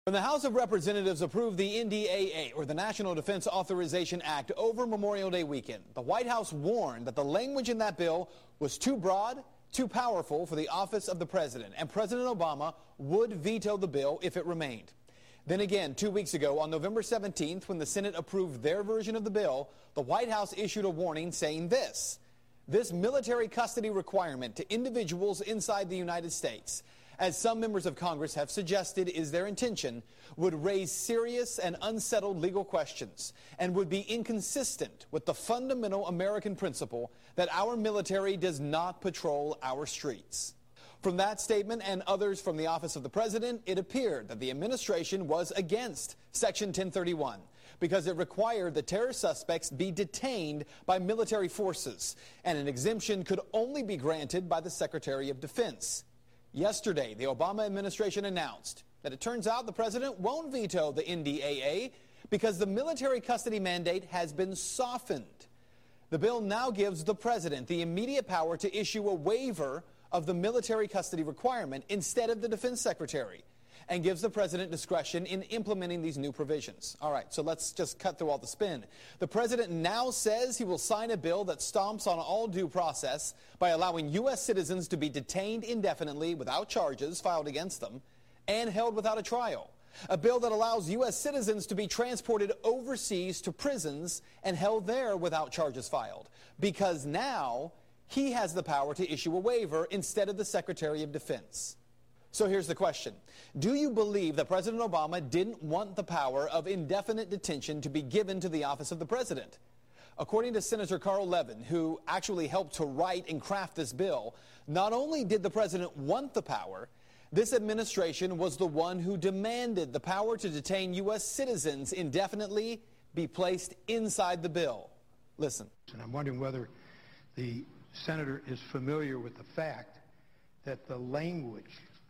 When the House of Representatives approved the NDAA, or the National Defense Authorization Act, over Memorial Day weekend, the White House warned that the language in that bill was too broad, too powerful for the office of the president, and President Obama would veto the bill if it remained. Then again, 2 weeks ago, on November 17th, when the Senate approved their version of the bill, the White House issued a warning saying this military custody requirement to individuals inside the United States, as some members of Congress have suggested is their intention, would raise serious and unsettled legal questions and would be inconsistent with the fundamental American principle that our military does not patrol our streets. From that statement and others from the office of the president, it appeared that the administration was against Section 1031 because it required the terror suspects be detained by military forces, and an exemption could only be granted by the Secretary of Defense. Yesterday, the Obama administration announced that it turns out the president won't veto the NDAA because the military custody mandate has been softened. The bill now gives the president the immediate power to issue a waiver of the military custody requirement instead of the defense secretary, and gives the president discretion in implementing these new provisions. All right, so let's just cut through all the spin. The president now says he will sign a bill that stomps on all due process by allowing U.S. citizens to be detained indefinitely without charges filed against them and held without a trial. A bill that allows U.S. citizens to be transported overseas to prisons and held there without charges filed, because now he has the power to issue a waiver instead of the Secretary of Defense. So here's the question. Do you believe that President Obama didn't want the power of indefinite detention to be given to the office of the president? According to Senator Carl Levin, who actually helped to write and craft this bill, not only did the president want the power, this administration was the one who demanded the power to detain U.S. citizens indefinitely be placed inside the bill. Listen. And I'm wondering whether the senator is familiar with the fact that the language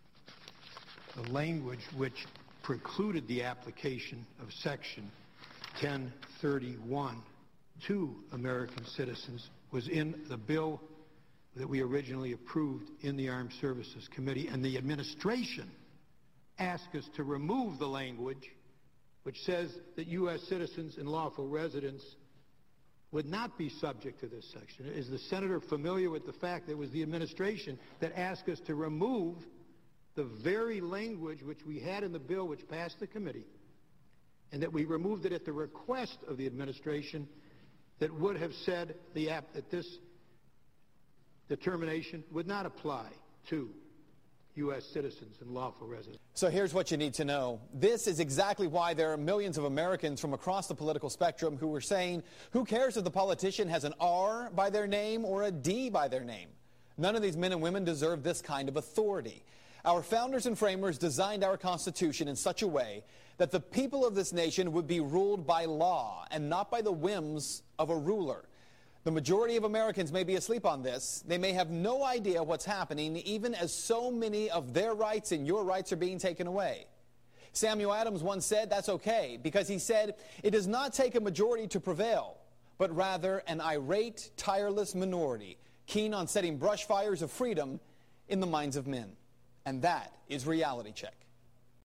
which precluded the application of Section 1031 to American citizens was in the bill that we originally approved in the Armed Services Committee, and the administration asked us to remove the language which says that U.S. citizens and lawful residents would not be subject to this section. Is the senator familiar with the fact that it was the administration that asked us to remove the very language which we had in the bill which passed the committee, and that we removed it at the request of the administration that would have said that this determination would not apply to U.S. citizens and lawful residents? So here's what you need to know. This is exactly why there are millions of Americans from across the political spectrum who are saying, who cares if the politician has an R by their name or a D by their name? None of these men and women deserve this kind of authority. Our founders and framers designed our Constitution in such a way that the people of this nation would be ruled by law and not by the whims of a ruler. The majority of Americans may be asleep on this. They may have no idea what's happening, even as so many of their rights and your rights are being taken away. Samuel Adams once said that's okay, because he said, it does not take a majority to prevail, but rather an irate, tireless minority, keen on setting brush fires of freedom in the minds of men. And that is Reality Check.